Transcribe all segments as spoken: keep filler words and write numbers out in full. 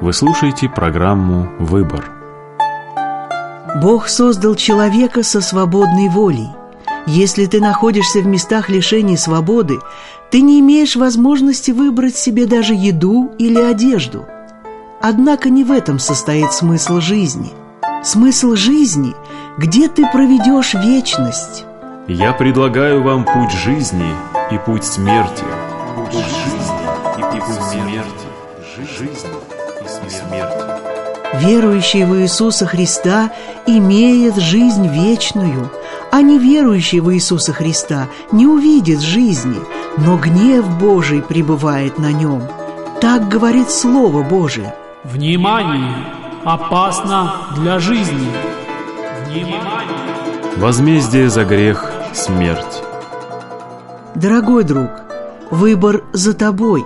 Вы слушаете программу «Выбор». Бог создал человека со свободной волей. Если ты находишься в местах лишения свободы, ты не имеешь возможности выбрать себе даже еду или одежду. Однако не в этом состоит смысл жизни. Смысл жизни – где ты проведешь вечность. Я предлагаю вам путь жизни и путь смерти. Путь жизни и путь смерти. Жизнь и смерть. Верующий в Иисуса Христа имеет жизнь вечную, а неверующий в Иисуса Христа не увидит жизни, но гнев Божий пребывает на нем. Так говорит Слово Божие. Внимание! Опасно для жизни! Возмездие за грех – смерть. Дорогой друг, выбор за тобой.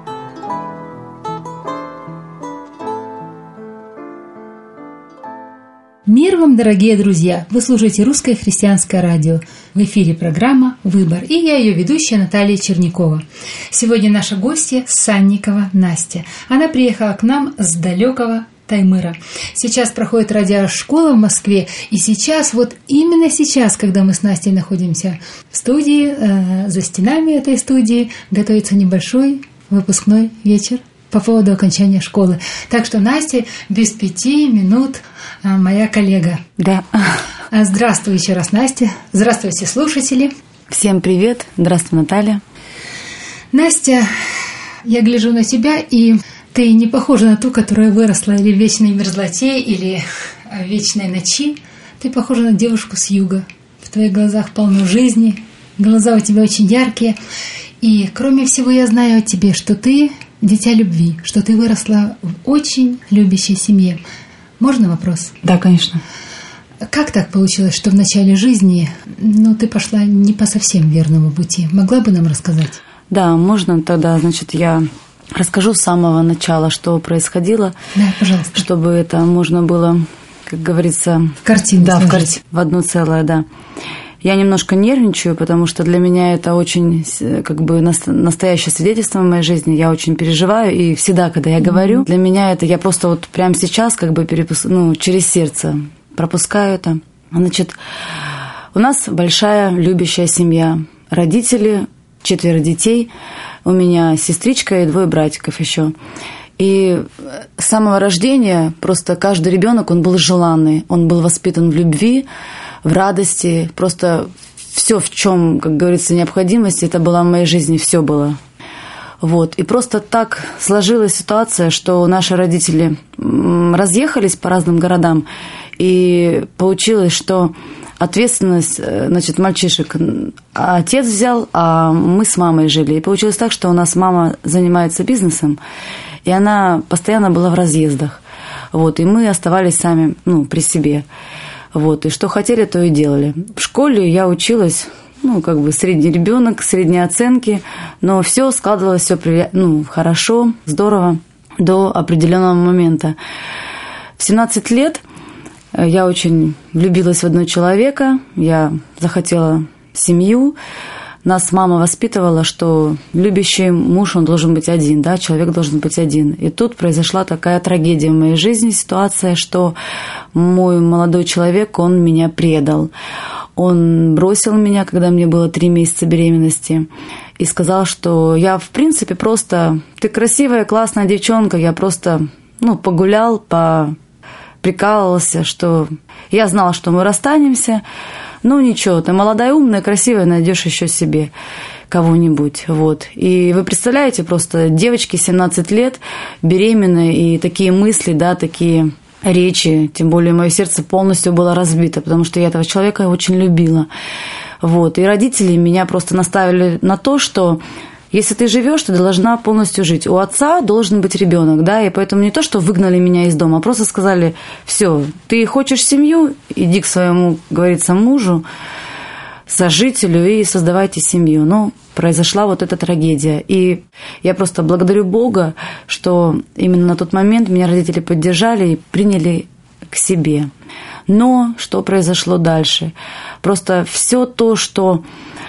Мир вам, дорогие друзья! Вы слушаете Русское христианское радио. В эфире программа «Выбор». И я ее ведущая Наталья Чернякова. Сегодня наша гостья Санникова Настя. Она приехала к нам с далекого Таймыра. Сейчас проходит радиошкола в Москве, и сейчас, вот именно сейчас, когда мы с Настей находимся в студии, э, за стенами этой студии, готовится небольшой выпускной вечер по поводу окончания школы. Так что Настя без пяти минут э, моя коллега. Да. Здравствуй еще раз, Настя. Здравствуйте, слушатели. Всем привет. Здравствуй, Наталья. Настя, я гляжу на тебя, и ты не похожа на ту, которая выросла или в вечной мерзлоте, или в вечной ночи. Ты похожа на девушку с юга. В твоих глазах полно жизни, глаза у тебя очень яркие. И кроме всего я знаю о тебе, что ты дитя любви, что ты выросла в очень любящей семье. Можно вопрос? Да, конечно. Как так получилось, что в начале жизни, ну, ты пошла не по совсем верному пути? Могла бы нам рассказать? Да, можно тогда, значит, я расскажу с самого начала, что происходило. Да, пожалуйста. Чтобы это можно было, как говорится... Картину да, в, кар... в одно целое, да. Я немножко нервничаю, потому что для меня это очень, как бы, настоящее свидетельство в моей жизни. Я очень переживаю, и всегда, когда я говорю, mm-hmm. для меня это, я просто вот прямо сейчас, как бы, перепус... ну, через сердце пропускаю это. Значит, у нас большая любящая семья. Родители, четверо детей. У меня сестричка и двое братиков еще. И с самого рождения просто каждый ребенок, он был желанный, он был воспитан в любви, в радости. Просто все, в чем, как говорится, необходимость, это была в моей жизни, все было. Вот. И просто так сложилась ситуация, что наши родители разъехались по разным городам, и получилось, что ответственность, значит, мальчишек отец взял, а мы с мамой жили. И получилось так, что у нас мама занимается бизнесом, и она постоянно была в разъездах. Вот, и мы оставались сами, ну, при себе. Вот, и что хотели, то и делали. В школе я училась, ну, как бы средний ребенок, средние оценки, но все складывалось, все, ну, хорошо, здорово до определенного момента. В семнадцать лет я очень влюбилась в одного человека, я захотела семью. Нас мама воспитывала, что любящий муж, он должен быть один, да, человек должен быть один. И тут произошла такая трагедия в моей жизни, ситуация, что мой молодой человек, он меня предал. Он бросил меня, когда мне было три месяца беременности, и сказал, что я, в принципе, просто... Ты красивая, классная девчонка, я просто, ну, погулял, по... прикалывался, что я знала, что мы расстанемся. Ну, ничего, ты молодая, умная, красивая, найдешь еще себе кого-нибудь. Вот. И вы представляете, просто девочке семнадцать лет, беременная, и такие мысли, да, такие речи, тем более мое сердце полностью было разбито, потому что я этого человека очень любила. Вот. И родители меня просто наставили на то, что если ты живешь, ты должна полностью жить. У отца должен быть ребенок, да, и поэтому не то, что выгнали меня из дома, а просто сказали: все, ты хочешь семью, иди к своему, говорится, мужу, сожителю и создавайте семью. Ну, произошла вот эта трагедия. И я просто благодарю Бога, что именно на тот момент меня родители поддержали и приняли к себе. Но что произошло дальше? Просто все то, что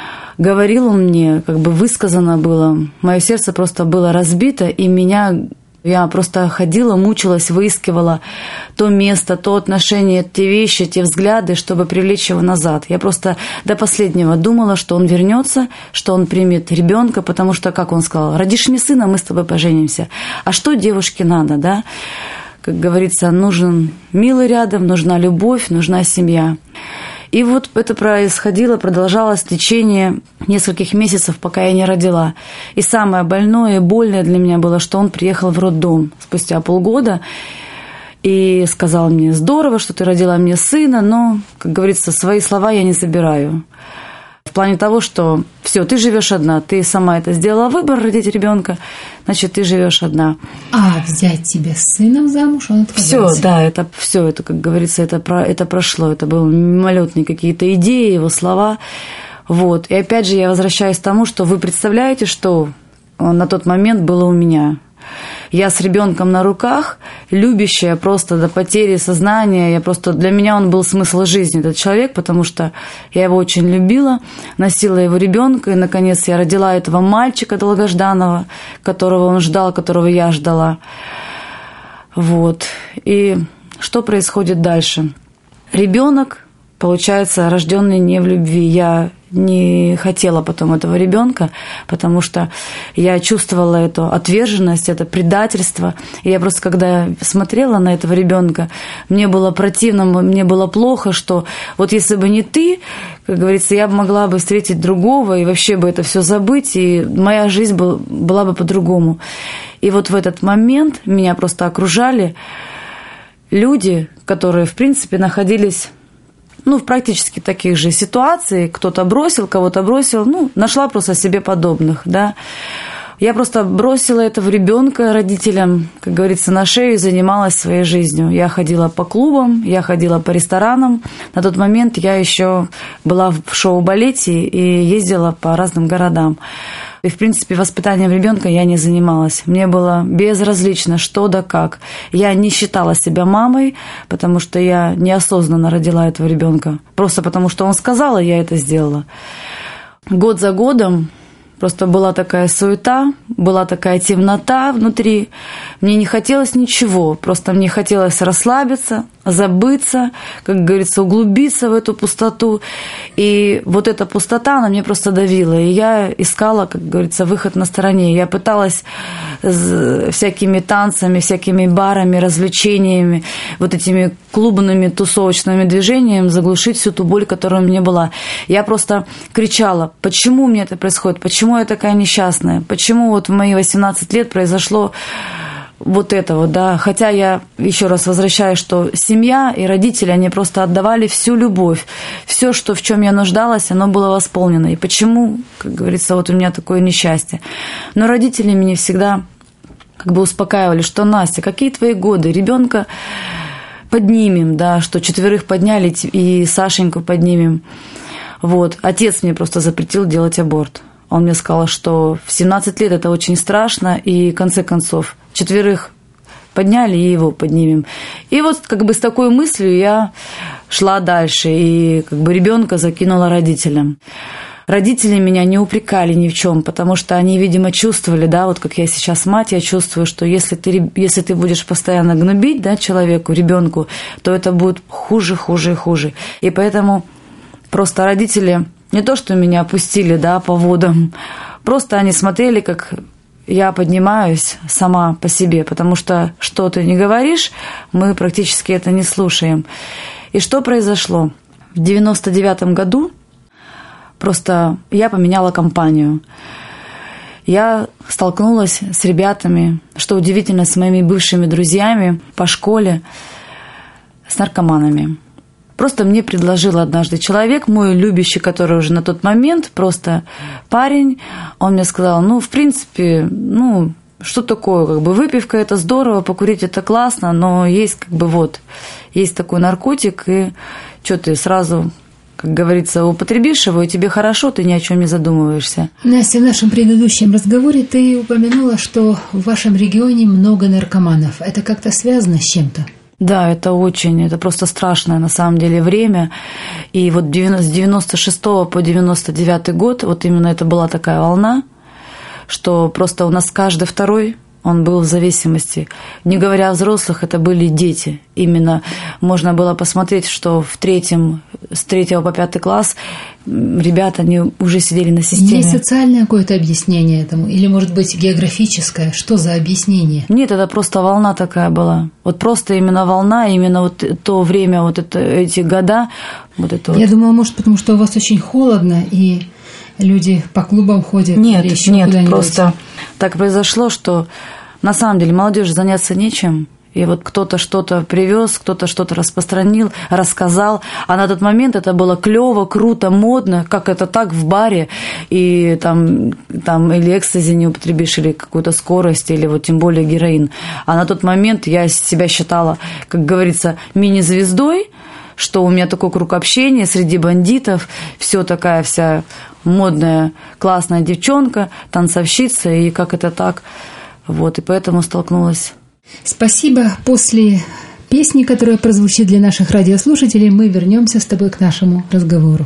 говорил он мне, как бы высказано было, мое сердце просто было разбито, и меня Я просто ходила, мучилась, выискивала то место, то отношение, те вещи, те взгляды, чтобы привлечь его назад. Я просто до последнего думала, что он вернется, что он примет ребенка, потому что, как он сказал, родишь мне сына, мы с тобой поженимся. А что девушке надо, да? Как говорится, нужен милый рядом, нужна любовь, нужна семья. И вот это происходило, продолжалось в течение нескольких месяцев, пока я не родила. И самое больное и больное для меня было, что он приехал в роддом спустя полгода и сказал мне: здорово, что ты родила мне сына, но, как говорится, свои слова я не забираю. В плане того, что все, ты живешь одна, ты сама это сделала выбор родить ребенка, значит, ты живешь одна. А взять тебя с сыном замуж, он отказался? Все, да, это все, это, как говорится, это, про, это прошло, это были мимолетные какие-то идеи, его слова. Вот. И опять же я возвращаюсь к тому, что вы представляете, что на тот момент было у меня. Я с ребенком на руках, любящая просто до потери сознания. Я просто, для меня он был смысл жизни, этот человек, потому что я его очень любила, носила его ребенка, и, наконец, я родила этого мальчика долгожданного, которого он ждал, которого я ждала. Вот. И что происходит дальше? Ребенок, получается, рожденный не в любви. Я не хотела потом этого ребенка, потому что я чувствовала эту отверженность, это предательство. И я просто, когда смотрела на этого ребенка, мне было противно, мне было плохо, что вот если бы не ты, как говорится, я могла бы встретить другого и вообще бы это все забыть, и моя жизнь был, была бы по-другому. И вот в этот момент меня просто окружали люди, которые, в принципе, находились ну, в практически таких же ситуациях. Кто-то бросил, кого-то бросил. Ну, нашла просто себе подобных, да. Я просто бросила этого ребенка родителям, как говорится, на шею и занималась своей жизнью. Я ходила по клубам, я ходила по ресторанам. На тот момент я еще была в шоу-балете и ездила по разным городам. И, в принципе, воспитанием ребенка я не занималась. Мне было безразлично, что да как. Я не считала себя мамой, потому что я неосознанно родила этого ребенка. Просто потому что он сказал, и я это сделала. Год за годом просто была такая суета, была такая темнота внутри. Мне не хотелось ничего, просто мне хотелось расслабиться, забыться, как говорится, углубиться в эту пустоту. И вот эта пустота, она мне просто давила. И я искала, как говорится, выход на стороне. Я пыталась всякими танцами, всякими барами, развлечениями, вот этими клубными, тусовочными движениями заглушить всю ту боль, которая у меня была. Я просто кричала: почему мне это происходит, почему я такая несчастная, почему вот в мои восемнадцать лет произошло вот это вот, да. Хотя я еще раз возвращаюсь, что семья и родители, они просто отдавали всю любовь, все, что в чем я нуждалась, оно было восполнено. И почему, как говорится, вот у меня такое несчастье. Но родители меня всегда как бы успокаивали, что: Настя, какие твои годы, ребенка поднимем, да, что четверых подняли и Сашеньку поднимем. Вот. Отец мне просто запретил делать аборт. Он мне сказал, что в семнадцать лет это очень страшно, и в конце концов четверых подняли, и его поднимем. И вот как бы с такой мыслью я шла дальше, и как бы ребенка закинула родителям. Родители меня не упрекали ни в чем, потому что они, видимо, чувствовали, да, вот как я сейчас мать, я чувствую, что если ты, если ты будешь постоянно гнобить, да, человеку, ребенку, то это будет хуже, хуже и хуже. И поэтому просто родители не то, что меня опустили, да, по водам, просто они смотрели, как я поднимаюсь сама по себе, потому что что ты не говоришь, мы практически это не слушаем. И что произошло? В девяносто девятом году просто я поменяла компанию. Я столкнулась с ребятами, что удивительно, с моими бывшими друзьями по школе, с наркоманами. Просто мне предложил однажды человек, мой любящий, который уже на тот момент, просто парень, он мне сказал: ну, в принципе, ну, что такое, как бы выпивка – это здорово, покурить – это классно, но есть как бы вот, есть такой наркотик, и что ты сразу, как говорится, употребишь его, и тебе хорошо, ты ни о чем не задумываешься. Настя, в нашем предыдущем разговоре ты упомянула, что в вашем регионе много наркоманов. Это как-то связано с чем-то? Да, это очень, это просто страшное на самом деле время. И вот с девяносто шестого по девяносто девятый год вот именно это была такая волна, что просто у нас каждый второй, он был в зависимости. Не говоря о взрослых, это были дети. Именно можно было посмотреть, что в третьем, с третьего по пятый класс ребята, они уже сидели на системе. Есть социальное какое-то объяснение этому? Или, может быть, географическое? Что за объяснение? Нет, это просто волна такая была. Вот просто именно волна, именно вот то время, вот это, эти года. Вот это Я вот. думала, может, потому что у вас очень холодно, и люди по клубам ходят. Нет, или еще нет, куда-нибудь. просто так произошло, что на самом деле молодежи заняться нечем. И вот кто-то что-то привез, кто-то что-то распространил, рассказал. А на тот момент это было клево, круто, модно, как это так в баре. И там, там или экстази не употребишь, или какую-то скорость, или вот тем более героин. А на тот момент я себя считала, как говорится, мини-звездой, что у меня такой круг общения среди бандитов, все такая вся модная, классная девчонка, танцовщица, и как это так. Вот, и поэтому столкнулась. Спасибо. После песни, которая прозвучит для наших радиослушателей, мы вернемся с тобой к нашему разговору.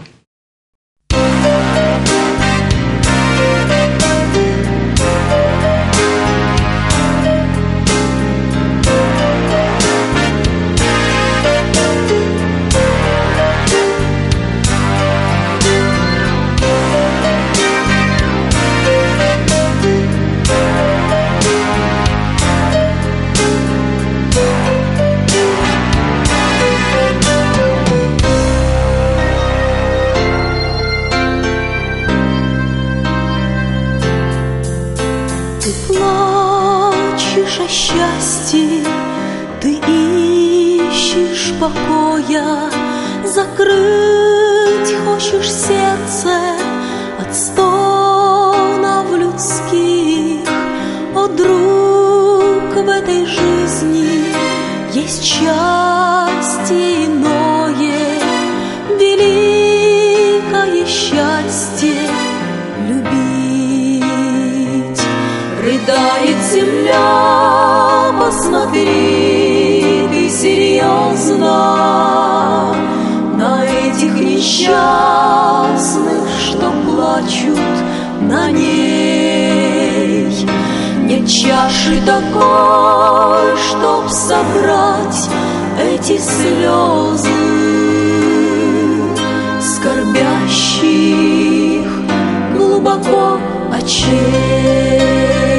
Покоя, закрыть хочешь сердце от стонов людских. О, друг, в этой жизни есть счастье иное, великое счастье любить. Рыдает земля, посмотри, ты серьезно на этих несчастных, что плачут на ней. Нет чаши такой, чтоб собрать эти слезы скорбящих глубоко очей.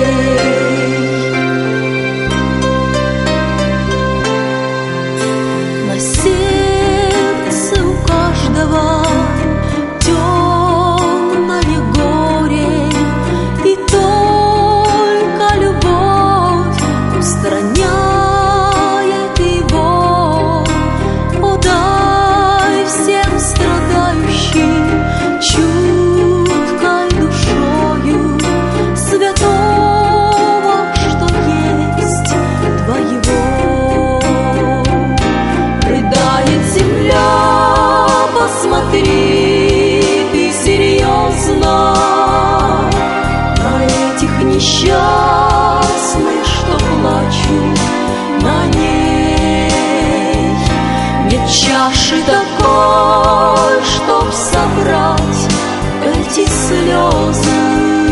Несчастных, что плачут на ней. Нет чаши такой, чтоб собрать эти слезы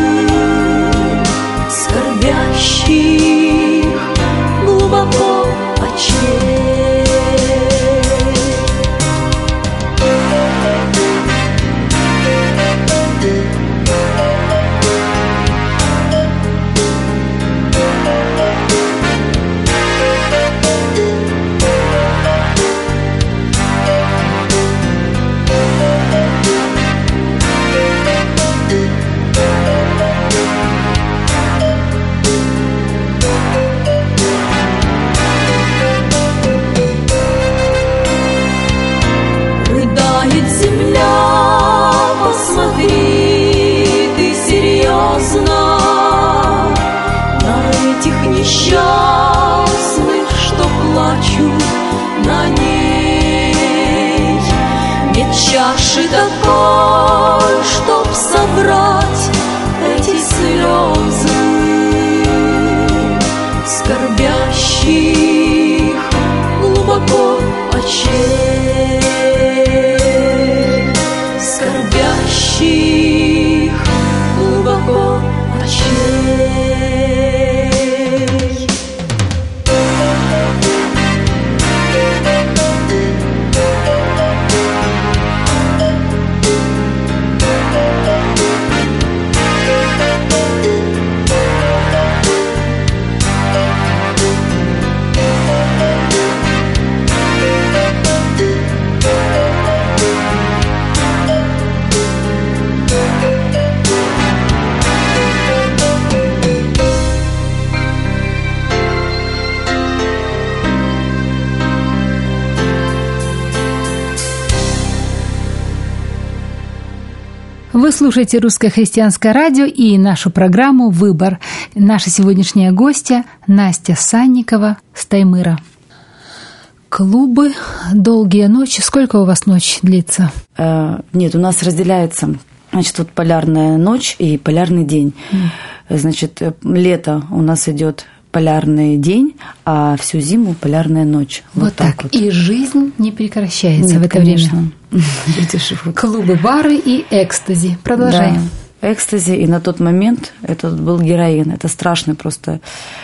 скорбящих глубоко очей. Несчастных, что плачут на ней. Нет чаши такой, чтоб собрать эти слезы скорбящих глубоко очей, скорбящих глубоко очей. Вы слушаете Русское христианское радио и нашу программу «Выбор». Наша сегодняшняя гостья Настя Санникова с Таймыра. Клубы, долгие ночи. Сколько у вас ночь длится? Э, нет, у нас разделяется, значит, вот полярная ночь и полярный день. Mm. Значит, лето у нас идет полярный день, а всю зиму полярная ночь. Вот, вот так. так вот. И жизнь не прекращается. Нет, в это конечно. время. Клубы, бары и экстази. Продолжаем. Да, экстази. И на тот момент это был героин. Это страшная просто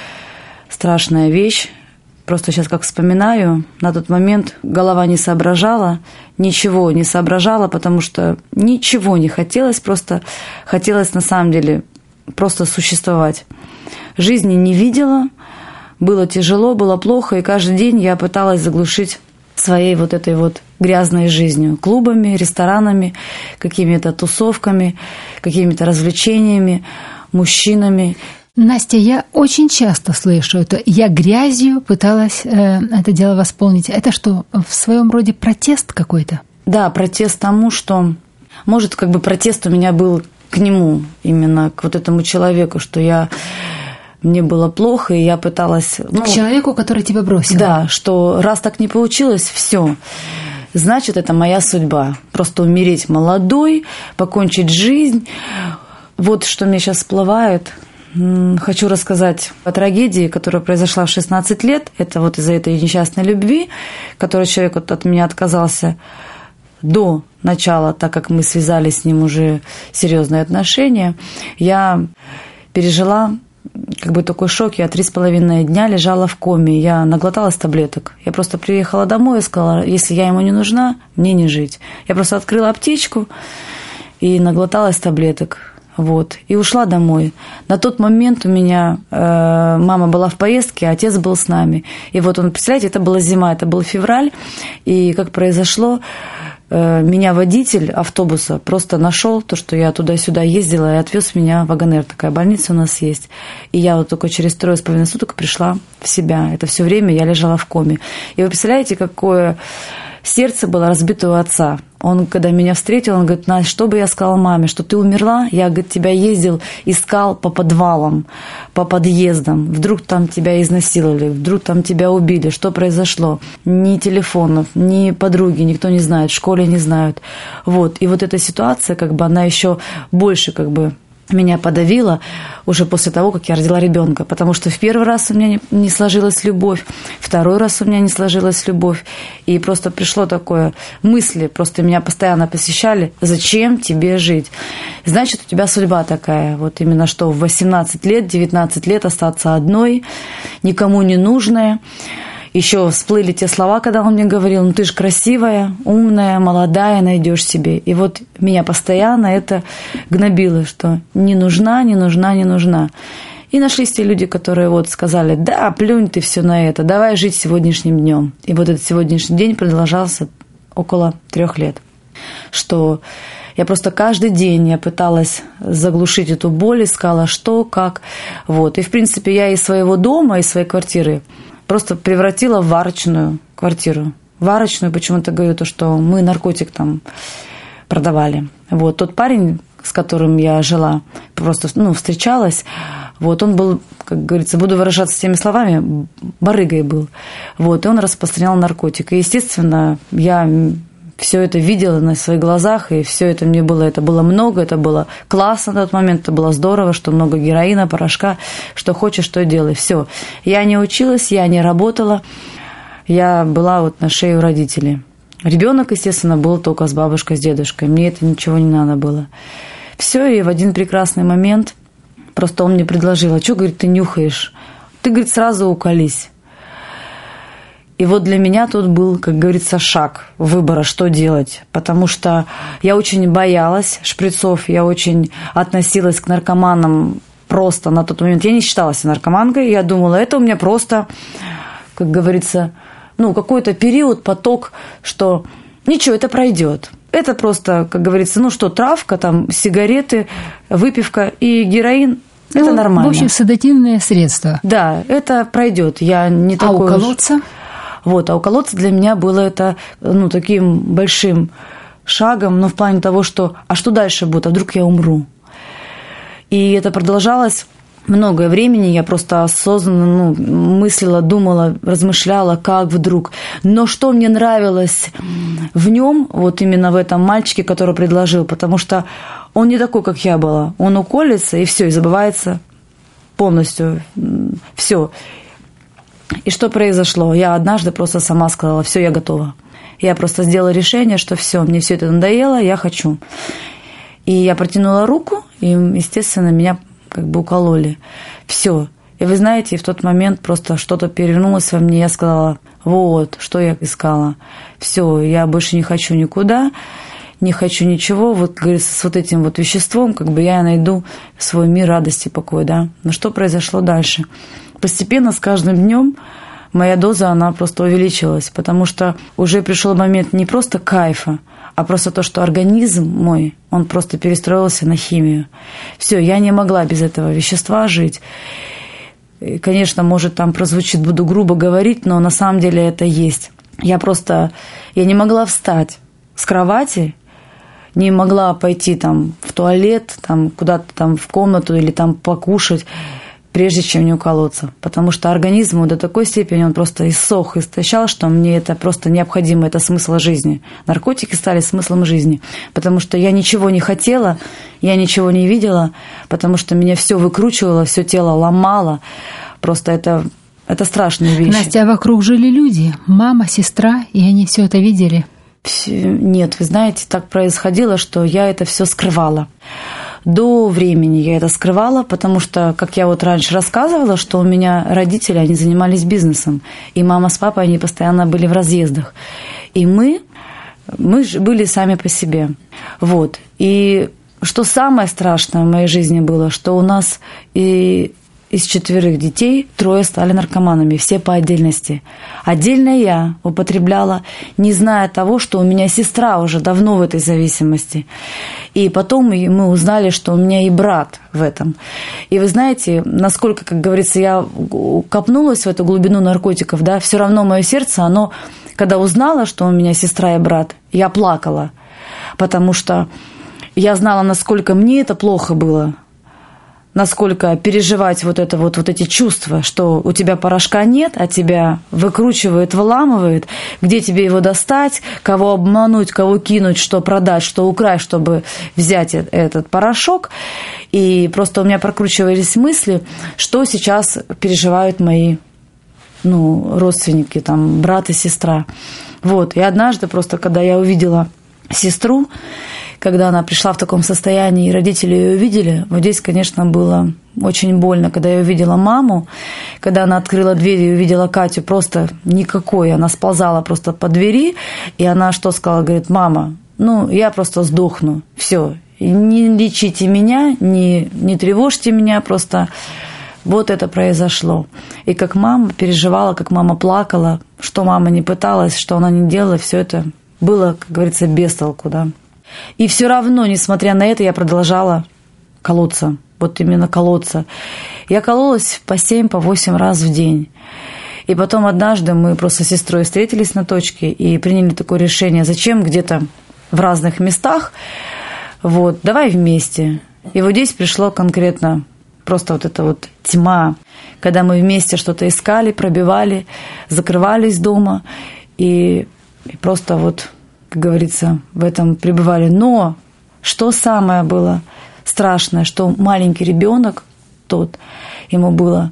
страшная вещь. Просто сейчас как вспоминаю, на тот момент голова не соображала, ничего не соображала, потому что ничего не хотелось, просто хотелось на самом деле просто существовать. Жизни не видела, было тяжело, было плохо, и каждый день я пыталась заглушить своей вот этой вот грязной жизнью, клубами, ресторанами, какими-то тусовками, какими-то развлечениями, мужчинами. Настя, я очень часто слышу это. Я грязью пыталась э, это дело восполнить. Это что, в своем роде протест какой-то? Да, протест тому, что... Может, как бы протест у меня был к нему, именно к вот этому человеку, что я... Мне было плохо, и я пыталась... Ну, к человеку, который тебя бросил. Да, что раз так не получилось, все, значит, это моя судьба. Просто умереть молодой, покончить жизнь. Вот что мне сейчас всплывает. Хочу рассказать о трагедии, которая произошла в шестнадцать лет. Это вот из-за этой несчастной любви, которой человек вот от меня отказался до начала, так как мы связали с ним уже серьезные отношения. Я пережила как бы такой шок. Я три с половиной дня лежала в коме. Я наглоталась таблеток. Я просто приехала домой и сказала, если я ему не нужна, мне не жить. Я просто открыла аптечку и наглоталась таблеток. Вот, и ушла домой. На тот момент у меня э, мама была в поездке, а отец был с нами. И вот он, представляете, это была зима, это был февраль. И как произошло, э, меня водитель автобуса просто нашел, то, что я туда-сюда ездила, и отвез меня в Вагонер. Такая больница у нас есть. И я вот только через трое с половиной суток пришла в себя. Это все время я лежала в коме. И вы представляете, какое... Сердце было разбито у отца. Он, когда меня встретил, он говорит, Настя, что бы я сказала маме, что ты умерла? Я, говорит, тебя ездил, искал по подвалам, по подъездам. Вдруг там тебя изнасиловали, вдруг там тебя убили. Что произошло? Ни телефонов, ни подруги, никто не знает, в школе не знают. Вот. И вот эта ситуация, как бы, она еще больше, как бы, меня подавило уже после того, как я родила ребенка, потому что в первый раз у меня не, не сложилась любовь, второй раз у меня не сложилась любовь, и просто пришло такое мысли, просто меня постоянно посещали, зачем тебе жить? Значит, у тебя судьба такая, вот именно что в восемнадцать лет, девятнадцать лет остаться одной, никому не нужная. Еще всплыли те слова, когда он мне говорил, ну ты же красивая, умная, молодая, найдешь себе. И вот меня постоянно это гнобило, что не нужна, не нужна, не нужна. И нашлись те люди, которые вот сказали, да, плюнь ты все на это, давай жить сегодняшним днем. И вот этот сегодняшний день продолжался около трех лет. Что я просто каждый день я пыталась заглушить эту боль, искала что, как. Вот. И, в принципе, я из своего дома, из своей квартиры просто превратила в варочную квартиру. Варочную, почему-то говорю, то, что мы наркотик там продавали. Вот. Тот парень, с которым я жила, просто ну, встречалась, вот, он был, как говорится, буду выражаться теми словами, барыгой был. Вот, и он распространял наркотик. И, естественно, я все это видела на своих глазах, и все это мне было, это было много, это было классно на тот момент, это было здорово, что много героина, порошка, что хочешь, то делай, все. Я не училась, я не работала, я была вот на шее у родителей. Ребенок, естественно, был только с бабушкой, с дедушкой, мне это ничего не надо было. Все, и в один прекрасный момент просто он мне предложил, а что, говорит, ты нюхаешь? Ты, говорит, сразу уколись. И вот для меня тут был, как говорится, шаг выбора, что делать. Потому что я очень боялась шприцов, я очень относилась к наркоманам просто на тот момент. Я не считала себя наркоманкой, я думала, это у меня просто, как говорится, ну, какой-то период, поток, что ничего, это пройдет. Это просто, как говорится, ну что, травка, там, сигареты, выпивка и героин. Это ну, нормально. В общем, седативные средства. Да, это пройдет. Я не а такой уколоться? Вот, а уколоться для меня было это, ну, таким большим шагом, но в плане того, что а что дальше будет, а вдруг я умру. И это продолжалось многое времени, я просто осознанно ну, мыслила, думала, размышляла, как вдруг. Но что мне нравилось в нем, вот именно в этом мальчике, который предложил, потому что он не такой, как я была. Он уколется, и все, и забывается полностью. Все. И что произошло? Я однажды просто сама сказала, все, я готова. Я просто сделала решение, что все, мне все это надоело, я хочу. И я протянула руку, и, естественно, меня как бы укололи. Все. И вы знаете, в тот момент просто что-то перевернулось во мне. Я сказала, вот, что я искала. Все, я больше не хочу никуда, не хочу ничего. Вот, говорится, с вот этим вот веществом, как бы я найду свой мир радости, покой, да. Но что произошло дальше? Постепенно, с каждым днем моя доза, она просто увеличилась, потому что уже пришел момент не просто кайфа, а просто то, что организм мой, он просто перестроился на химию. Все, я не могла без этого вещества жить. И, конечно, может, там прозвучит, буду грубо говорить, но на самом деле это есть. Я просто, я не могла встать с кровати, не могла пойти там в туалет, там куда-то там в комнату или там покушать, прежде чем не уколоться. Потому что организму до такой степени он просто иссох, истощал, что мне это просто необходимо, это смысл жизни. Наркотики стали смыслом жизни. Потому что я ничего не хотела, я ничего не видела, потому что меня все выкручивало, все тело ломало. Просто это, это страшные вещи. Настя, а вокруг жили люди, мама, сестра, и они все это видели? Нет, вы знаете, так происходило, что я это все скрывала. До времени я это скрывала, потому что, как я вот раньше рассказывала, что у меня родители, они занимались бизнесом, и мама с папой, они постоянно были в разъездах. И мы, мы были сами по себе. Вот. И что самое страшное в моей жизни было, что у нас и из четверых детей трое стали наркоманами, все по отдельности. Отдельно я употребляла, не зная того, что у меня сестра уже давно в этой зависимости. И потом мы узнали, что у меня и брат в этом. И вы знаете, насколько, как говорится, я копнулась в эту глубину наркотиков, да, все равно мое сердце, оно, когда узнало, что у меня сестра и брат, я плакала, потому что я знала, насколько мне это плохо было, насколько переживать вот это вот, вот эти чувства, что у тебя порошка нет, а тебя выкручивает, выламывает, где тебе его достать, кого обмануть, кого кинуть, что продать, что украсть, чтобы взять этот порошок. И просто у меня прокручивались мысли, что сейчас переживают мои ну, родственники, там, брат и сестра. Вот. И однажды просто, когда я увидела сестру, когда она пришла в таком состоянии, и родители ее увидели, вот здесь, конечно, было очень больно. Когда я увидела маму, когда она открыла дверь и увидела Катю, просто никакой, она сползала просто по двери, и она что сказала? Говорит, мама, ну, я просто сдохну, все, не лечите меня, не, не тревожьте меня, просто вот это произошло. И как мама переживала, как мама плакала, что мама не пыталась, что она не делала, все это было, как говорится, без толку, да. И все равно, несмотря на это, я продолжала колоться, вот именно колоться. Я кололась по семь, по восемь раз в день. И потом однажды мы просто с сестрой встретились на точке и приняли такое решение, зачем где-то в разных местах, вот, давай вместе. И вот здесь пришло конкретно просто вот эта вот тьма, когда мы вместе что-то искали, пробивали, закрывались дома и, и просто вот, как говорится, в этом пребывали. Но что самое было страшное, что маленький ребенок, тот, ему было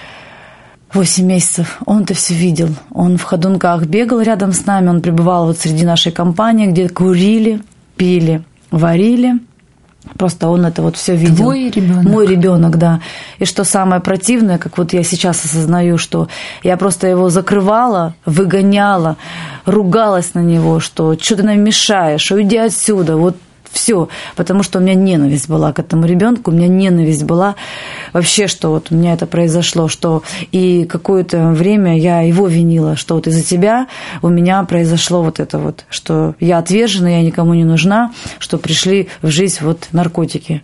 восемь месяцев, он это все видел. Он в ходунках бегал рядом с нами, он пребывал вот среди нашей компании, где курили, пили, варили. Просто он это вот все видел. Твой ребенок. Мой ребенок, да. И что самое противное, как вот я сейчас осознаю, что я просто его закрывала, выгоняла, ругалась на него, что что ты нам мешаешь, уйди отсюда, вот все. Потому что у меня ненависть была к этому ребенку, у меня ненависть была вообще, что вот у меня это произошло, что и какое-то время я его винила, что вот из-за тебя у меня произошло вот это вот, что я отвержена, я никому не нужна, что пришли в жизнь вот наркотики.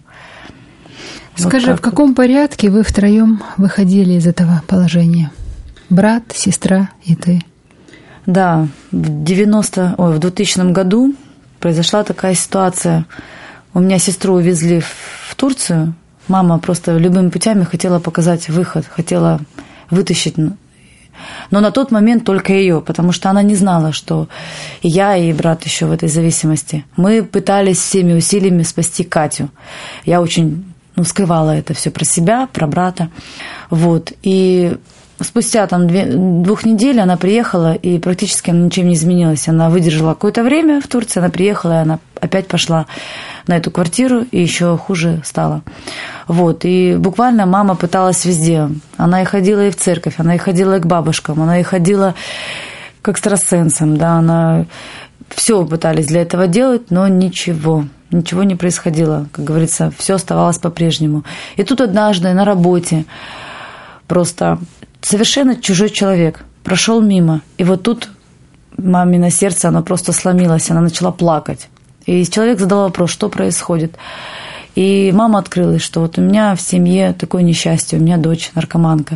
Скажи, вот в каком порядке вы втроем выходили из этого положения? Брат, сестра и ты? Да, в девяностом, ой, в двухтысячном году произошла такая ситуация. У меня сестру увезли в Турцию. Мама просто любыми путями хотела показать выход, хотела вытащить. Но на тот момент только ее, потому что она не знала, что и я, и брат еще в этой зависимости. Мы пытались всеми усилиями спасти Катю. Я очень ну, скрывала это все про себя, про брата. Вот. И спустя там две, двух недель она приехала, и практически ничем не изменилась. Она выдержала какое-то время в Турции, она приехала, и она опять пошла на эту квартиру, и еще хуже стало. Вот. И буквально мама пыталась везде. Она и ходила и в церковь, она и ходила и к бабушкам, она и ходила к экстрасенсам, да, она все пытались для этого делать, но ничего. Ничего не происходило. Как говорится, все оставалось по-прежнему. И тут однажды на работе просто совершенно чужой человек прошел мимо. И вот тут мамино сердце, оно просто сломилось, она начала плакать. И человек задал вопрос, что происходит. И мама открылась, что вот у меня в семье такое несчастье, у меня дочь наркоманка.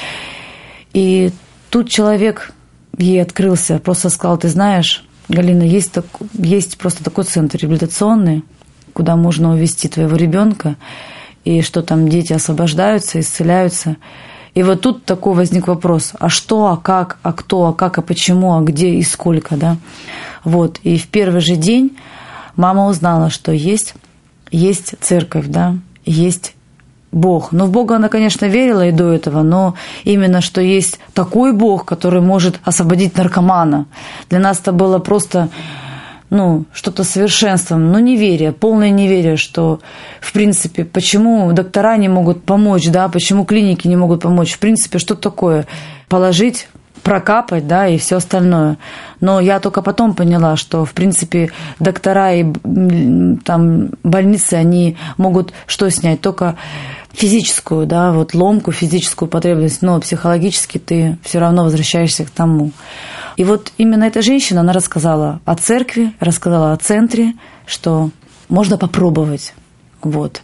И тут человек ей открылся, просто сказал, ты знаешь, Галина, есть, так, есть просто такой центр реабилитационный, куда можно увезти твоего ребенка, и что там дети освобождаются, исцеляются. И вот тут такой возник вопрос, а что, а как, а кто, а как, а почему, а где и сколько, да. Вот, и в первый же день мама узнала, что есть, есть церковь, да, есть Бог. Но в Бога она, конечно, верила и до этого, но именно, что есть такой Бог, который может освободить наркомана. Для нас это было просто, ну, что-то совершенством, но неверие, полное неверие, что, в принципе, почему доктора не могут помочь, да, почему клиники не могут помочь. В принципе, что такое? Положить, прокапать, да, и все остальное. Но я только потом поняла, что, в принципе, доктора и там больницы, они могут что снять? Только физическую, да, вот ломку, физическую потребность, но психологически ты все равно возвращаешься к тому. И вот именно эта женщина, она рассказала о церкви, рассказала о центре, что можно попробовать. Вот.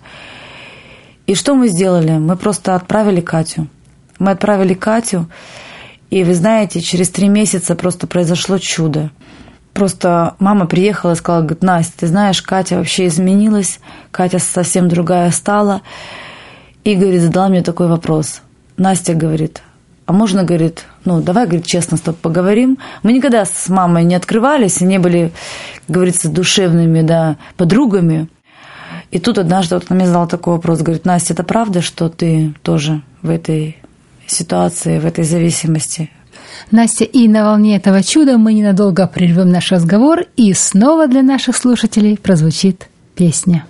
И что мы сделали? Мы просто отправили Катю. Мы отправили Катю, и вы знаете, через три месяца просто произошло чудо. Просто мама приехала и сказала, говорит, Настя, ты знаешь, Катя вообще изменилась, Катя совсем другая стала. И, говорит, задала мне такой вопрос. Настя говорит, а можно, говорит, ну, давай, говорит, честно с тобой поговорим. Мы никогда с мамой не открывались и не были, как говорится, душевными, да, подругами. И тут однажды вот она мне задала такой вопрос, говорит, Настя, это правда, что ты тоже в этой ситуации, в этой зависимости? Настя, и на волне этого чуда мы ненадолго прервем наш разговор, и снова для наших слушателей прозвучит песня.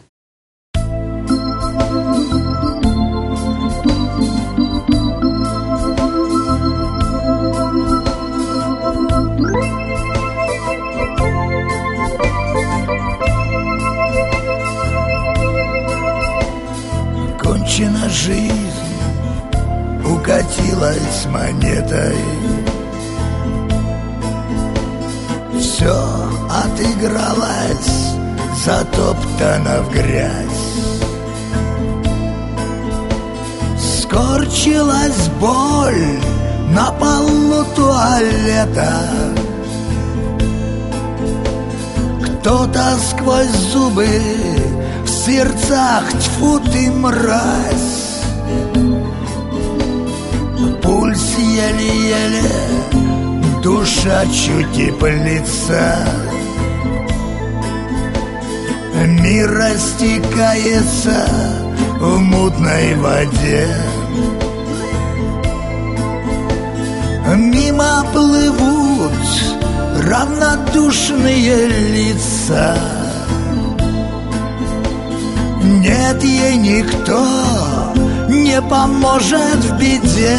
Кончена жизнь, укатилась монетой. Все отыгралось, затоптано в грязь. Скорчилась боль на полу туалета. Кто-то сквозь зубы в сердцах, тьфу ты, мразь. Пульс еле-еле, душа чуть теплится. Мир растекается в мутной воде. Мимо плывут равнодушные лица. Нет, ей никто не поможет в беде.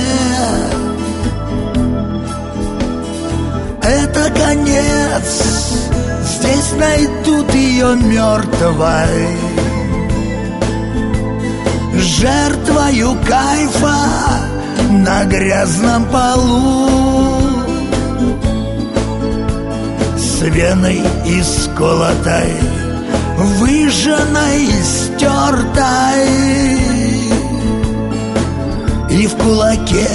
Это конец, здесь найдут ее мертвой, жертвою кайфа на грязном полу, с веной исколотой, выжженной, стертой, и в кулаке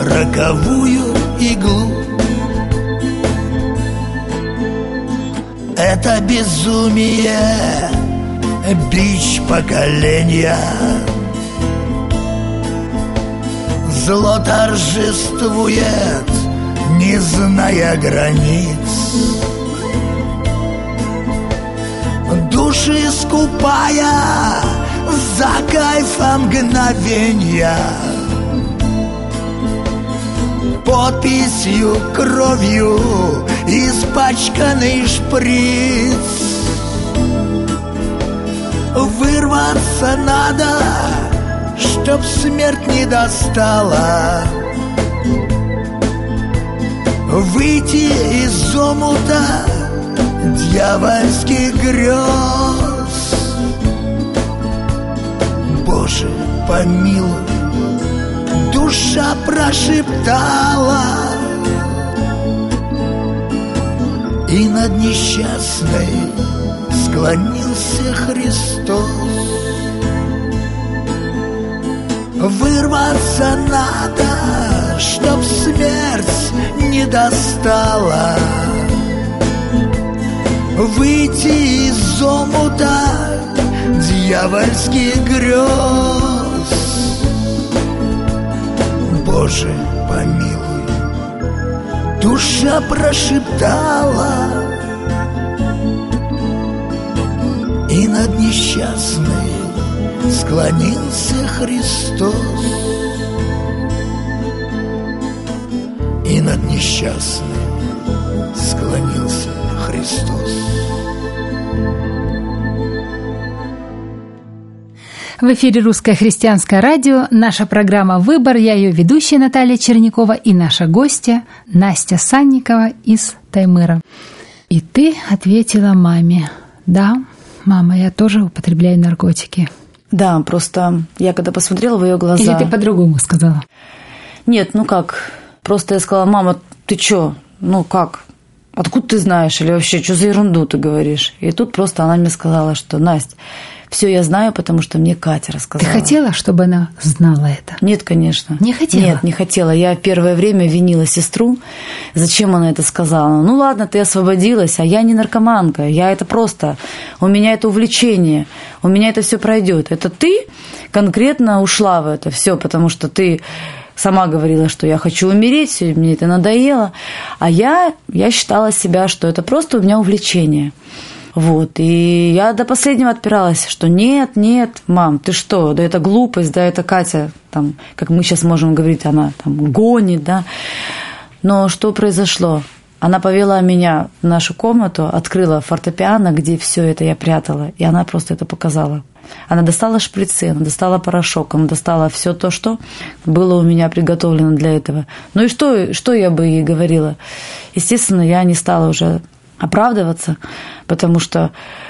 роковую иглу. это безумие, бич поколения. Зло торжествует, не зная границ. Души скупая за кайфом мгновенья, подписью, кровью испачканный шприц. Вырваться надо, чтоб смерть не достала, выйти из омута дьявольских грез. Боже, помилуй, душа прошептала, и над несчастной склонился Христос. Вырваться надо, чтоб смерть не достала, выйти из омута дьявольских грез. Боже, помилуй, душа прошептала, и над несчастной склонился Христос. И над несчастной склонился Христос. В эфире «Русское христианское радио», наша программа «Выбор». Я ее ведущая Наталья Чернякова и наша гостья Настя Санникова из Таймыра. И ты ответила маме: да, мама, я тоже употребляю наркотики. Да, просто я когда посмотрела в ее глаза... Или ты по-другому сказала? Нет, ну как? Просто я сказала: мама, ты чё? Ну как? Откуда ты знаешь? Или вообще, что за ерунду ты говоришь? И тут просто она мне сказала, что: Настя, все я знаю, потому что мне Катя рассказала. Ты хотела, чтобы она знала это? Нет, конечно. Не хотела? Нет, не хотела. Я первое время винила сестру. Зачем она это сказала? Ну ладно, ты освободилась, а я не наркоманка. Я это просто... У меня это увлечение. У меня это все пройдет. Это ты конкретно ушла в это все, потому что ты... Сама говорила, что я хочу умереть, мне это надоело. А я, я считала себя, что это просто у меня увлечение. Вот. И я до последнего отпиралась, что нет, нет, мам, ты что, да это глупость, да это Катя, там, как мы сейчас можем говорить, она там гонит, да. Но что произошло? Она повела меня в нашу комнату, открыла фортепиано, где все это я прятала, и она просто это показала. Она достала шприцы, она достала порошок, она достала все то, что было у меня приготовлено для этого. Ну и что, что я бы ей говорила? Естественно, я не стала уже оправдываться, потому что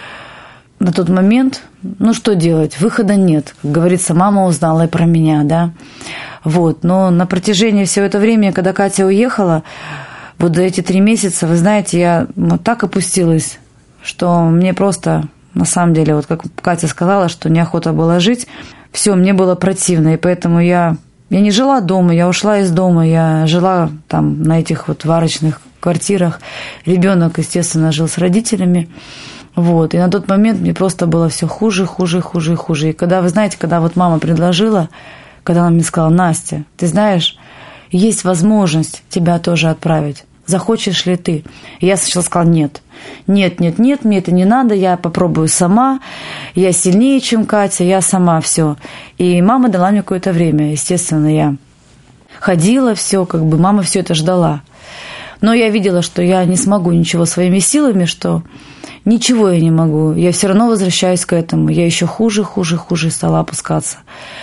на тот момент, ну что делать, выхода нет. Как говорится, мама узнала и про меня, да. Вот. Но на протяжении всего этого времени, когда Катя уехала, вот за эти три месяца, вы знаете, я вот так опустилась, что мне просто... На самом деле, вот как Катя сказала, что неохота было жить, все, мне было противно, и поэтому я, я не жила дома, я ушла из дома, я жила там на этих вот варочных квартирах. Ребенок, естественно, жил с родителями, вот, и на тот момент мне просто было все хуже, хуже, хуже и хуже. И когда, вы знаете, когда вот мама предложила, когда она мне сказала: Настя, ты знаешь, есть возможность тебя тоже отправить. Захочешь ли ты? И я сначала сказала: нет. Нет, нет, нет, мне это не надо, я попробую сама. Я сильнее, чем Катя, я сама все. И мама дала мне какое-то время. Естественно, я ходила, все, как бы мама все это ждала. Но я видела, что я не смогу ничего своими силами, что ничего я не могу. Я все равно возвращаюсь к этому. Я еще хуже, хуже, хуже стала опускаться.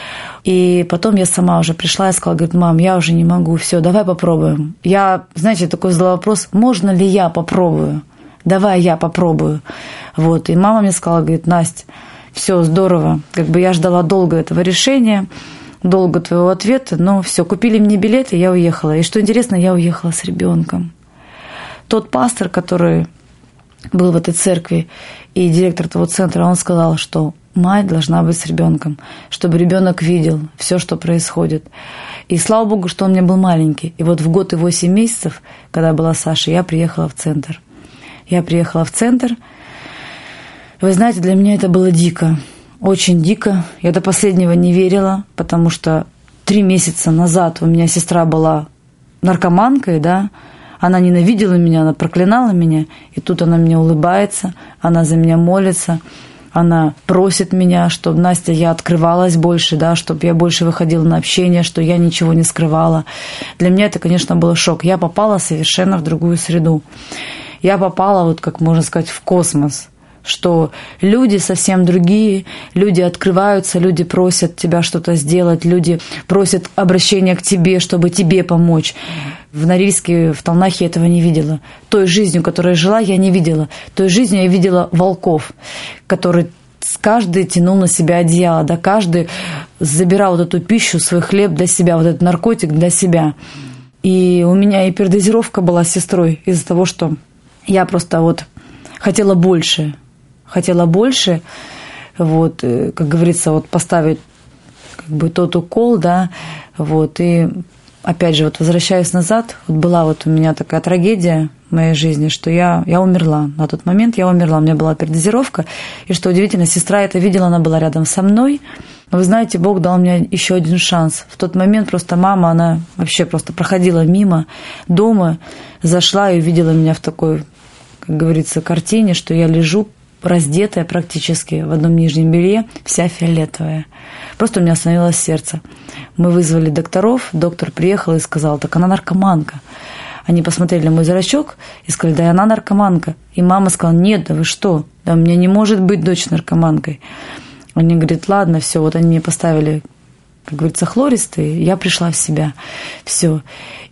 И потом я сама уже пришла и сказала: говорит, мам, я уже не могу, все, давай попробуем. Я, знаете, такой задала вопрос: можно ли я попробую? Давай я попробую. Вот. И мама мне сказала, говорит: Настя, все здорово. Как бы я ждала долго этого решения, долго твоего ответа, но все, купили мне билет, и я уехала. И что интересно, я уехала с ребенком. Тот пастор, который был в этой церкви, и директор того центра, он сказал, что мать должна быть с ребенком, чтобы ребенок видел все, что происходит. И слава Богу, что он у меня был маленький. И вот в год и восемь месяцев, когда была Саша, я приехала в центр. Я приехала в центр. Вы знаете, для меня это было дико, очень дико. Я до последнего не верила, потому что три месяца назад у меня сестра была наркоманкой, да, она ненавидела меня, она проклинала меня, и тут она мне улыбается, она за меня молится, она просит меня, чтобы, Настя, я открывалась больше, да, чтобы я больше выходила на общение, что я ничего не скрывала. Для меня это, конечно, был шок. Я попала совершенно в другую среду. Я попала, вот как можно сказать, в космос, что люди совсем другие, люди открываются, люди просят тебя что-то сделать, люди просят обращения к тебе, чтобы тебе помочь. В Норильске, в Талнахе я этого не видела. Той жизнью, которой я жила, я не видела. Той жизнью я видела волков, которые каждый тянул на себя одеяло, да, каждый забирал вот эту пищу, свой хлеб для себя, вот этот наркотик для себя. И у меня и передозировка была с сестрой из-за того, что я просто вот хотела больше. Хотела больше, вот, как говорится, вот поставить как бы тот укол, да, вот, и опять же, вот возвращаясь назад, вот была вот у меня такая трагедия в моей жизни, что я, я умерла, на тот момент я умерла, у меня была передозировка, и что удивительно, сестра это видела, она была рядом со мной, но вы знаете, Бог дал мне еще один шанс. В тот момент просто мама, она вообще просто проходила мимо дома, зашла и увидела меня в такой, как говорится, картине, что я лежу, раздетая практически в одном нижнем белье, вся фиолетовая. Просто у меня остановилось сердце. Мы вызвали докторов, доктор приехал и сказал, так она наркоманка. Они посмотрели на мой зрачок и сказали, да, она наркоманка. И мама сказала, нет, да вы что, да у меня не может быть дочь наркоманкой. Они говорят, ладно, все, вот они мне поставили, как говорится, хлористые, я пришла в себя, все.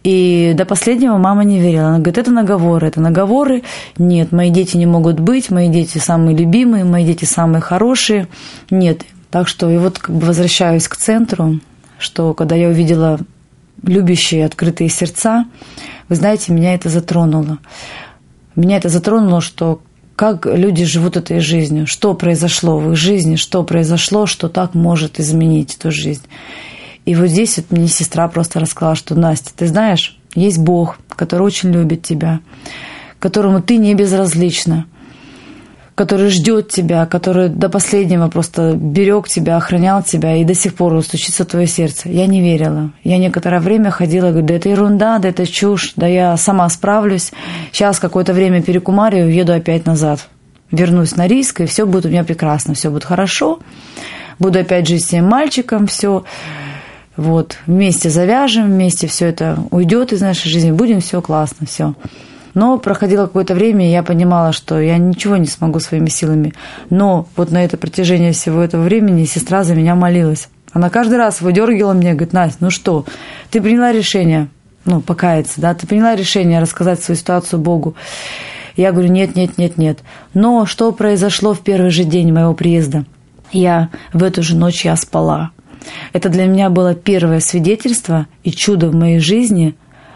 И до последнего мама не верила. Она говорит, это наговоры, это наговоры. Нет, мои дети не могут быть, мои дети самые любимые, мои дети самые хорошие. Нет. Так что, и вот как бы возвращаюсь к центру, что когда я увидела любящие, открытые сердца, вы знаете, меня это затронуло. Меня это затронуло, что как люди живут этой жизнью, что произошло в их жизни, что произошло, что так может изменить эту жизнь. И вот здесь вот мне сестра просто рассказала, что, Настя, ты знаешь, есть Бог, который очень любит тебя, которому ты не безразлична, который ждет тебя, который до последнего просто берег тебя, охранял тебя, и до сих пор стучится в твое сердце. Я не верила. Я некоторое время ходила, говорю, да это ерунда, да это чушь, да я сама справлюсь. Сейчас какое-то время перекумарю, уеду опять назад. Вернусь на Норильск, и все будет у меня прекрасно, все будет хорошо. Буду опять жить с тем мальчиком, все. Вот, вместе завяжем, вместе все это уйдет из нашей жизни, будем все классно, все. Но проходило какое-то время, и я понимала, что я ничего не смогу своими силами. Но вот на это протяжении всего этого времени сестра за меня молилась. Она каждый раз выдергивала меня, говорит, Настя, ну что, ты приняла решение, ну, покаяться, да, ты приняла решение рассказать свою ситуацию Богу. Я говорю, нет, нет, нет, нет. Но что произошло в первый же день моего приезда? Я в эту же ночь я спала. Это для меня было первое свидетельство и чудо в моей жизни,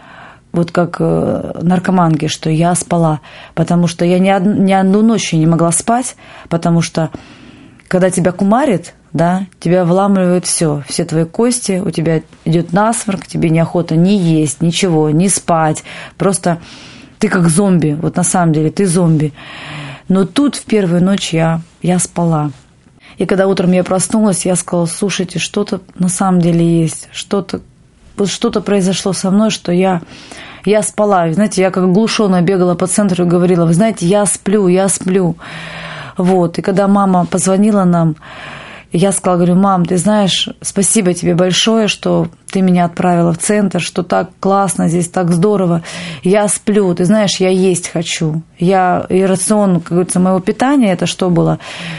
вот как наркоманки, что я спала, потому что я ни одну, ни одну ночь не могла спать, потому что когда тебя кумарит, да, тебя выламывают все, все твои кости, у тебя идет насморк, тебе неохота ни есть, ничего, ни спать, просто ты как зомби, вот на самом деле ты зомби. Но тут в первую ночь я, я спала. И когда утром я проснулась, я сказала, слушайте, что-то на самом деле есть, что-то, что-то произошло со мной, что я, я спала. Знаете, я как оглушённая бегала по центру и говорила, вы знаете, я сплю, я сплю. Вот. И когда мама позвонила нам, я сказала, говорю, мам, ты знаешь, спасибо тебе большое, что ты меня отправила в центр, что так классно здесь, так здорово. Я сплю, ты знаешь, я есть хочу. Я, и рацион, как говорится, моего питания, это что было?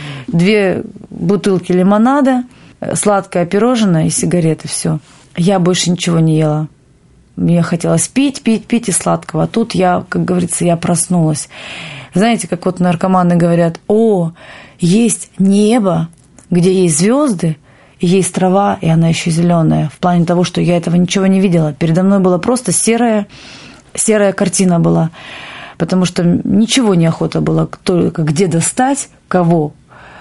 Две бутылки лимонада, сладкое пирожное и сигареты, все. Я больше ничего не ела. Мне хотелось пить, пить, пить и сладкого. А тут я, как говорится, я проснулась. Знаете, как вот наркоманы говорят, о, есть небо, где есть звезды, и есть трава, и она еще зеленая. В плане того, что я этого ничего не видела. Передо мной была просто серая, серая картина была. Потому что ничего неохота было, только где достать, кого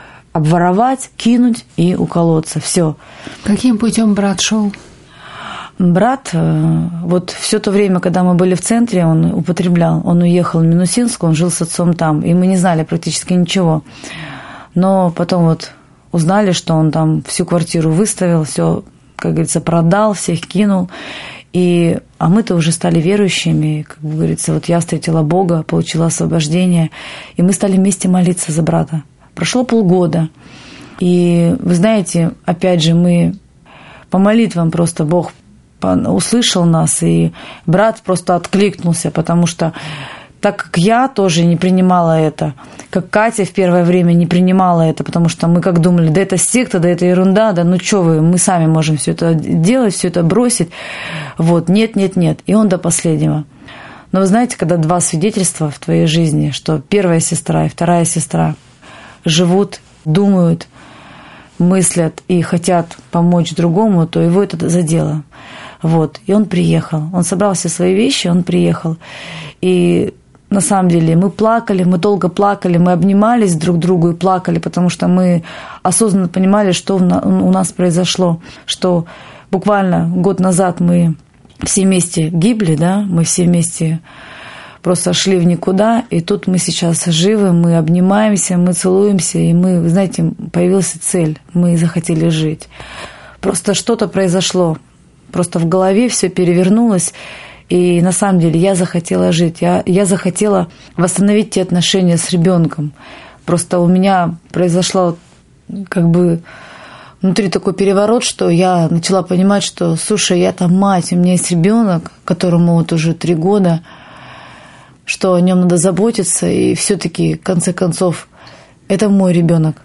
обворовать, кинуть и уколоться. Все. Каким путем брат шел? брат, вот все то время, когда мы были в центре, он употреблял. Он уехал в Минусинск, он жил с отцом там, и мы не знали практически ничего. Но потом вот узнали, что он там всю квартиру выставил, все, как говорится, продал, всех кинул. И, а мы-то уже стали верующими, как говорится, вот я встретила Бога, получила освобождение, и мы стали вместе молиться за брата. Прошло полгода, и вы знаете, опять же, мы по молитвам просто Бог услышал нас, и брат просто откликнулся, потому что так как я тоже не принимала это, как Катя в первое время не принимала это, потому что мы как думали, да это секта, да это ерунда, да ну что вы, мы сами можем все это делать, все это бросить. Вот, нет, нет, нет. И он до последнего. Но вы знаете, когда два свидетельства в твоей жизни, что первая сестра и вторая сестра живут, думают, мыслят и хотят помочь другому, то его это задело. Вот. И он приехал. Он собрал все свои вещи, он приехал. И на самом деле мы плакали, мы долго плакали, мы обнимались друг к другу и плакали, потому что мы осознанно понимали, что у нас произошло, что буквально год назад мы все вместе гибли, да, мы все вместе просто шли в никуда, и тут мы сейчас живы, мы обнимаемся, мы целуемся, и мы, вы знаете, появилась цель, мы захотели жить. Просто что-то произошло, просто в голове все перевернулось. И на самом деле я захотела жить, я, я захотела восстановить те отношения с ребенком. Просто у меня произошел как бы внутри такой переворот, что я начала понимать, что, слушай, я там мать, у меня есть ребенок, которому вот уже три года, что о нем надо заботиться, и все-таки, в конце концов, это мой ребенок.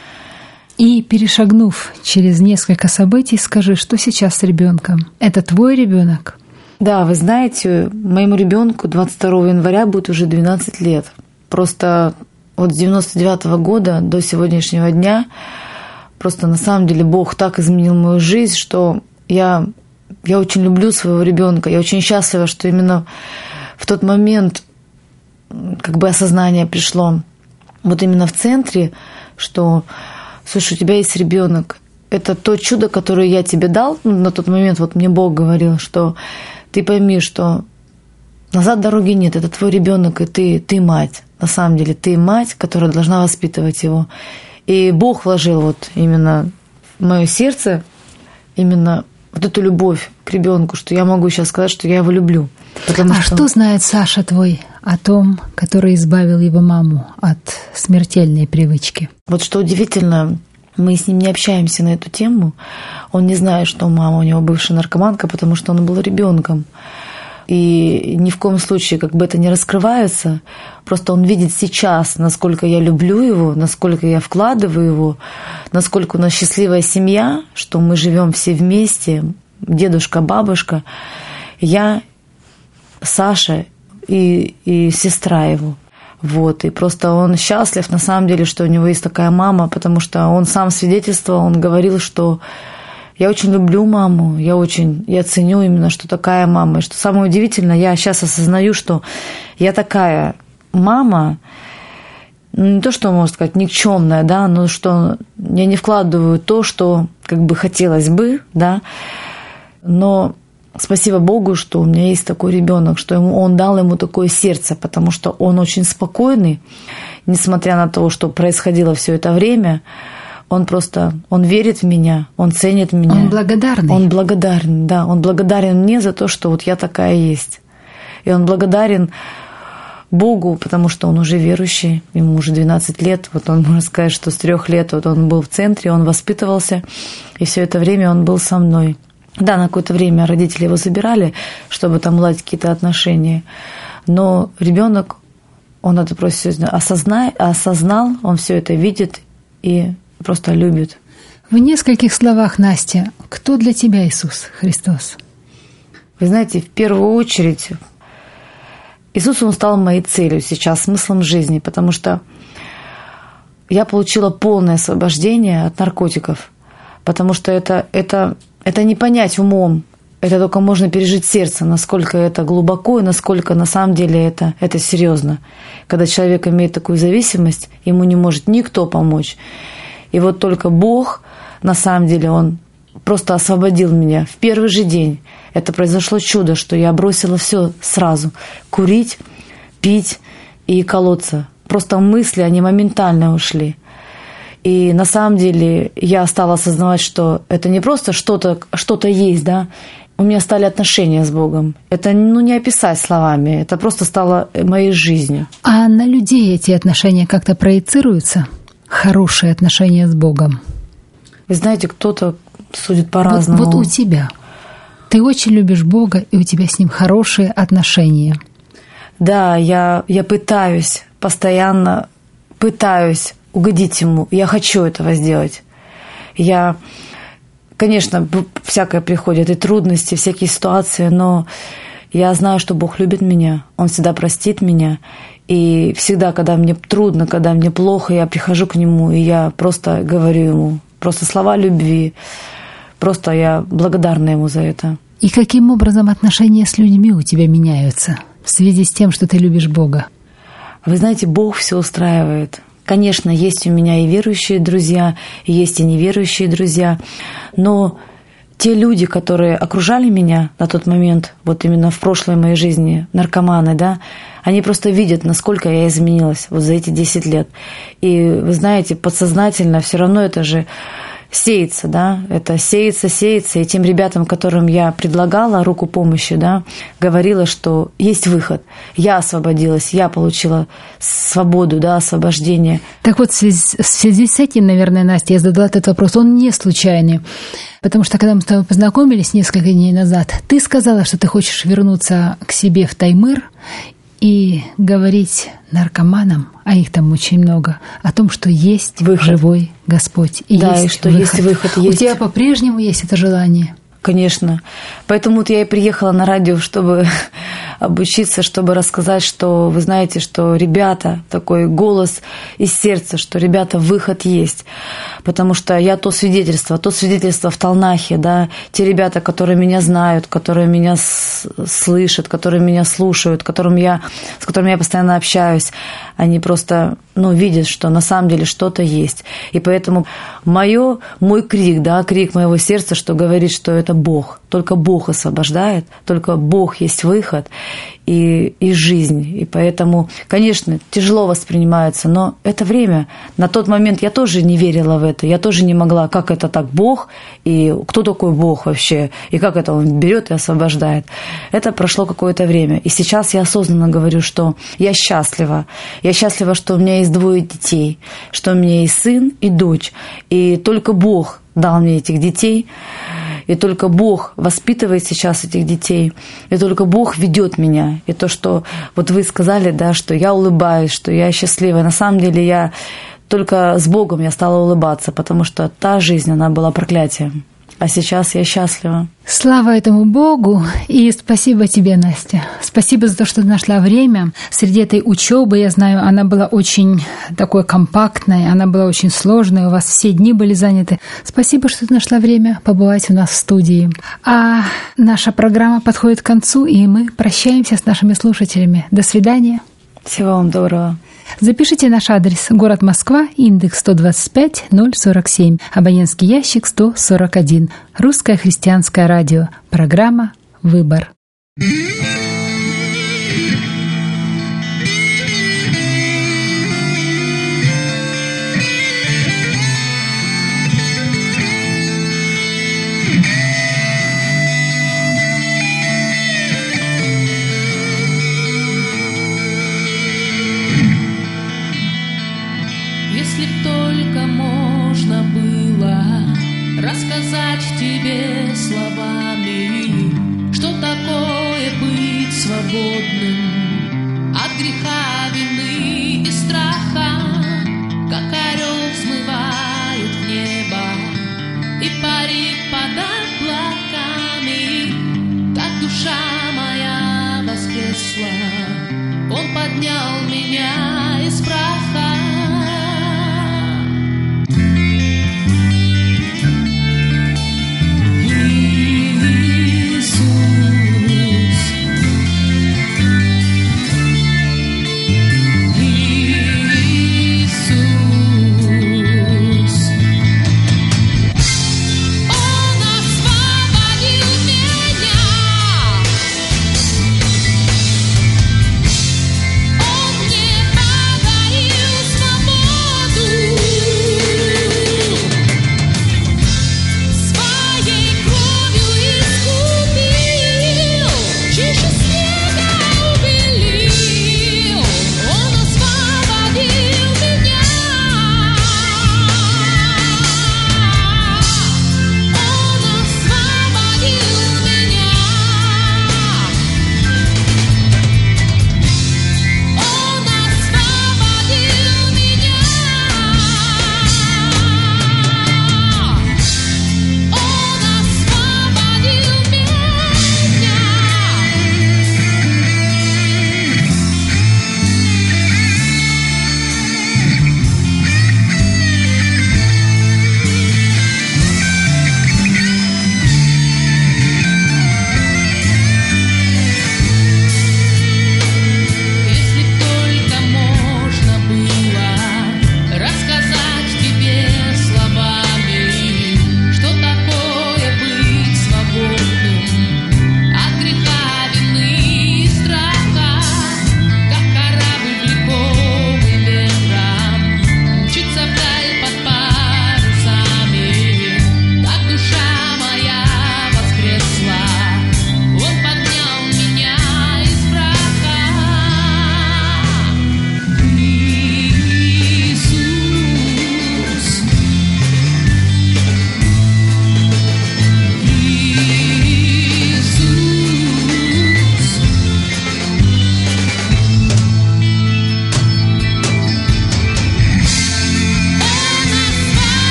И перешагнув через несколько событий, скажи, что сейчас с ребенком? Это твой ребенок? Да, вы знаете, моему ребенку двадцать второго января будет уже двенадцать лет. Просто вот с девяносто девятого года до сегодняшнего дня просто на самом деле Бог так изменил мою жизнь, что я, я очень люблю своего ребенка. Я очень счастлива, что именно в тот момент как бы осознание пришло вот именно в центре, что, слушай, у тебя есть ребенок. Это то чудо, которое я тебе дал. На тот момент вот мне Бог говорил, что ты пойми, что назад дороги нет, это твой ребенок, и ты, ты мать. На самом деле, ты мать, которая должна воспитывать его. И Бог вложил вот именно в мое сердце именно вот эту любовь к ребенку, что я могу сейчас сказать, что я его люблю. А что... что знает Саша твой о том, который избавил его маму от смертельной привычки? Вот что удивительно, мы с ним не общаемся на эту тему. Он не знает, что мама у него бывшая наркоманка, потому что он был ребенком. И ни в коем случае как бы это не раскрывается. Просто он видит сейчас, насколько я люблю его, насколько я вкладываю его, насколько у нас счастливая семья, что мы живем все вместе, дедушка, бабушка, я, Саша и, и сестра его. Вот, и просто он счастлив, на самом деле, что у него есть такая мама, потому что он сам свидетельствовал, он говорил, что я очень люблю маму, я очень, я ценю именно, что такая мама. И что самое удивительное, я сейчас осознаю, что я такая мама, не то, что, можно сказать, никчемная, да, но что я не вкладываю то, что как бы хотелось бы, да, но спасибо Богу, что у меня есть такой ребенок, что ему, он дал ему такое сердце, потому что он очень спокойный, несмотря на то, что происходило все это время. Он просто, он верит в меня, он ценит меня. Он благодарный. Он благодарен, да, он благодарен мне за то, что вот я такая есть. И он благодарен Богу, потому что он уже верующий, ему уже двенадцать лет. Вот он, можно сказать, что с трех лет вот он был в центре, он воспитывался, и все это время он был со мной. Да, на какое-то время родители его забирали, чтобы там уладить какие-то отношения. Но ребенок, он это просто осознал, осознал, он все это видит и просто любит. В нескольких словах, Настя, кто для тебя Иисус Христос? Вы знаете, в первую очередь, Иисус, Он стал моей целью сейчас, смыслом жизни, потому что я получила полное освобождение от наркотиков, потому что это, это, это не понять умом, это только можно пережить сердцем, насколько это глубоко и насколько на самом деле это, это серьезно. Когда человек имеет такую зависимость, ему не может никто помочь. И вот только Бог, на самом деле, Он просто освободил меня в первый же день. Это произошло чудо, что я бросила все сразу. Курить, пить и колоться. Просто мысли, они моментально ушли. И на самом деле я стала осознавать, что это не просто что-то, что-то есть, да. У меня стали отношения с Богом. Это ну, не описать словами, это просто стало моей жизнью. А на людей эти отношения как-то проецируются? Хорошие отношения с Богом? Вы знаете, кто-то судит по-разному. Вот, вот у тебя. Ты очень любишь Бога, и у тебя с Ним хорошие отношения. Да, я, я пытаюсь, постоянно пытаюсь угодить Ему. Я хочу этого сделать. Я, конечно, всякое приходит, и трудности, всякие ситуации, но я знаю, что Бог любит меня. Он всегда простит меня. И всегда, когда мне трудно, когда мне плохо, я прихожу к Нему, и я просто говорю Ему, просто слова любви. Просто я благодарна Ему за это. И каким образом отношения с людьми у тебя меняются в связи с тем, что ты любишь Бога? Вы знаете, Бог все устраивает. Конечно, есть у меня и верующие друзья, и есть и неверующие друзья, но те люди, которые окружали меня на тот момент, вот именно в прошлой моей жизни, наркоманы, да, они просто видят, насколько я изменилась вот за эти десять лет. И вы знаете, подсознательно все равно это же сеется, да, это сеется, сеется, и тем ребятам, которым я предлагала руку помощи, да, говорила, что есть выход. Я освободилась, я получила свободу, да, освобождение. Так вот, в связи, в связи с этим, наверное, Настя, я задала этот вопрос, он не случайный, потому что, когда мы с тобой познакомились несколько дней назад, ты сказала, что ты хочешь вернуться к себе в Таймыр и говорить наркоманам, а их там очень много, о том, что есть выход. Живой Господь. И да, есть и что выход. есть выход. Есть. У тебя по-прежнему есть это желание? Конечно. Поэтому вот я и приехала на радио, чтобы обучиться, чтобы рассказать, что вы знаете, что ребята, такой голос из сердца, что ребята, выход есть. Потому что я то свидетельство, то свидетельство в Талнахе, да, те ребята, которые меня знают, которые меня слышат, которые меня слушают, которым я, с которыми я постоянно общаюсь, они просто, ну, видят, что на самом деле что-то есть. И поэтому моё, мой крик, да, крик моего сердца, что говорит, что это Бог. Только Бог освобождает, только Бог есть выход и, и жизнь. И поэтому, конечно, тяжело воспринимается, но это время. На тот момент я тоже не верила в это. Я тоже не могла, как это так Бог, и кто такой Бог вообще, и как это Он берет и освобождает. Это прошло какое-то время. И сейчас я осознанно говорю, что я счастлива. Я счастлива, что у меня есть двое детей, что у меня есть сын и дочь. И только Бог дал мне этих детей. И только Бог воспитывает сейчас этих детей, и только Бог ведет меня. И то, что вот вы сказали, да, что я улыбаюсь, что я счастлива. На самом деле я только с Богом я стала улыбаться, потому что та жизнь, она была проклятием. А сейчас я счастлива. Слава этому Богу, и спасибо тебе, Настя. Спасибо за то, что ты нашла время. Среди этой учебы, я знаю, она была очень такой компактной, она была очень сложной, у вас все дни были заняты. Спасибо, что ты нашла время побывать у нас в студии. А наша программа подходит к концу, и мы прощаемся с нашими слушателями. До свидания. Всего вам доброго. Запишите наш адрес: город Москва, индекс сто двадцать пять ноль сорок семь, абонентский ящик сто сорок один. Русское христианское радио. Программа «Выбор». Если б только можно было рассказать тебе словами, что такое быть свободным от греха, вины и страха, какая